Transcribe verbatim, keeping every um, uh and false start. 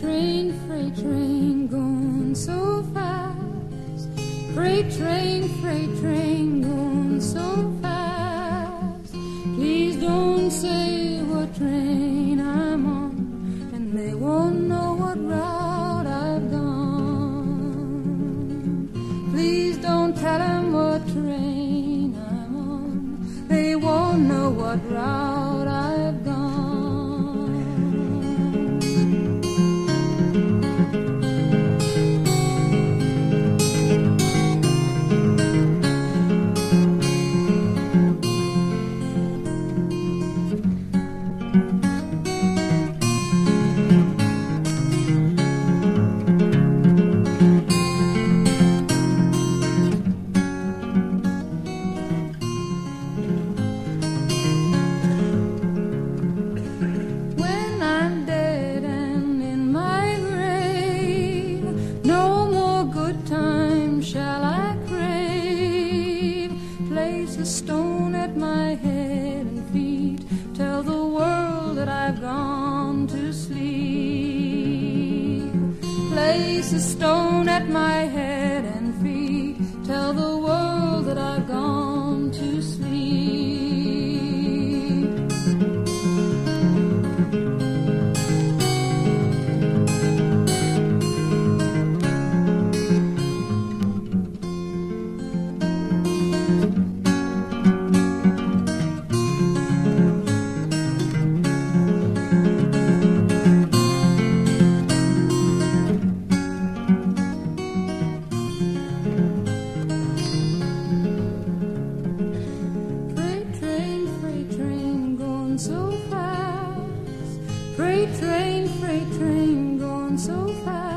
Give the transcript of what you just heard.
train, freight train going so fast. Freight train, freight train going so fast. Please don't say what train I'm on, and they won't know what route I've gone. Please don't tell them what train I'm on, they won't know what route I've gone. Place a stone at my head and feet, tell the world that I've gone to sleep. Place a stone at my head and feet, tell the world that I've gone to sleep. So fast, freight train, freight train going so fast.